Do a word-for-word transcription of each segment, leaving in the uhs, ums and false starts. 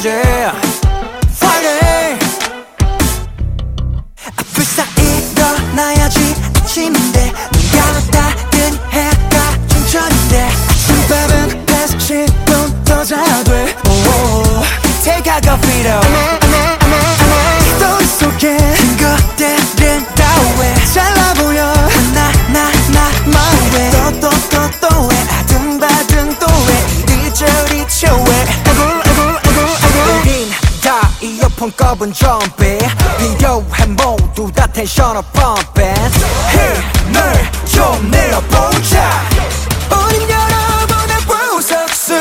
해야지 Friday 불사 일어나야지 아침인데 눈 감았다 뜬 해가 중천인데 아침밥은 다섯 십 분 더 자야 돼 Take out coffee 스토리 속에 큰 것들은 다 왜 잘나 보여 나 나 나 my way 또 또 또 또 왜 아둥바둥 또 왜 이리저리 쳐왜 아굴 아굴 아굴 아굴 우린 다 이어폰 꼽은 좀비 필요해 모두 다 텐션을 펌핑 힘을 좀 내어보자 우린 여러분의 보석순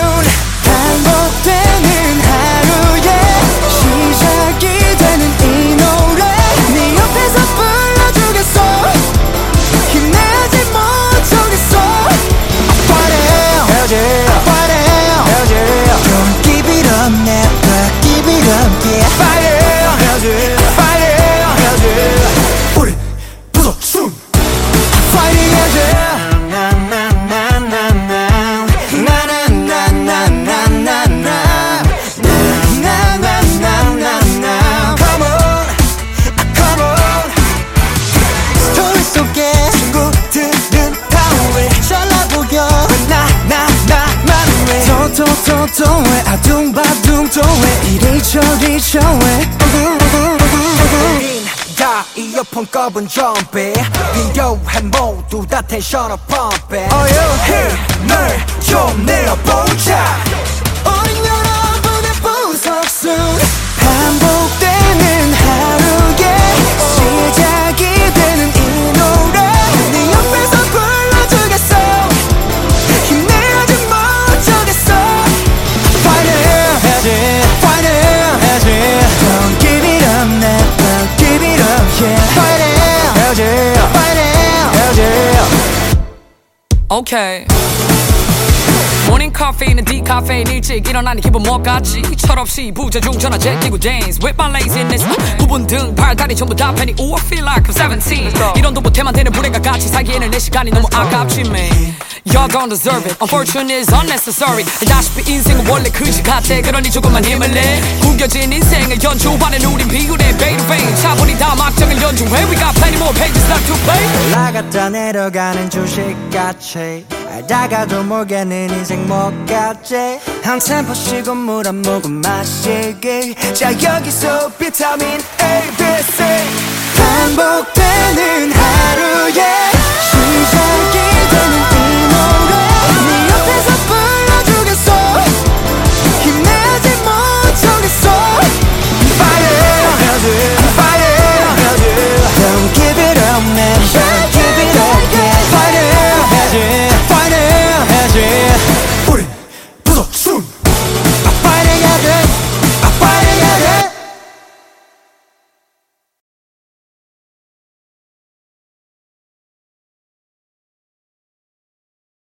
반복되는 하루에 시작이 되는 이 노래 네 옆에서 불러주겠어 힘내지 못하겠어 Friday 해야지 Friday 해야지 Don't give it up never give it up yeah Friday 해야지 Friday 해야지 우리 보석순 Friday 해야지 또또또왜 아둥바둥 또왜 이리저리 저왜 우린 다 이어폰 꼽은 좀비 필요해 모두 다 텐션을 펌핑 힘을 좀 내어보자 우린 여러분의 보석순 반복되는 하루에 시작이 되는 이 노래 네 옆에서 불러주겠어 힘내지 못하겠어 Friday 해야지 Friday 해야지 Don't give it up never give it up yeah Friday 해야지 Friday 해야지 Okay 모닝 카페인은 디카페인 일찍 일어나는 기분 뭐같지 철없이 부재중 전화 제끼고 dance With my laziness 부분 등 팔다리 전부 다 penny Ooh I feel like I'm seventeen 이런도 못해만 되는 불행과 같이 살기에는 내 시간이 너무 아깝지 man Y'all don't deserve it Unfortunate is unnecessary 알다시피 인생은 원래 그지 같아 그러니 조금만 힘을 내 구겨진 인생을 연주하는 우린 비율의 베이르베인 차분히 다 막장을 연주해 We got plenty more pages left to play 올라갔다 내려가는 주식같이 알다가도 모르겠는 인생 뭐같지 한 템포 쉬고 물 한 모금 마시기 자 여기서 비타민 A, B, C 반복되는 하루에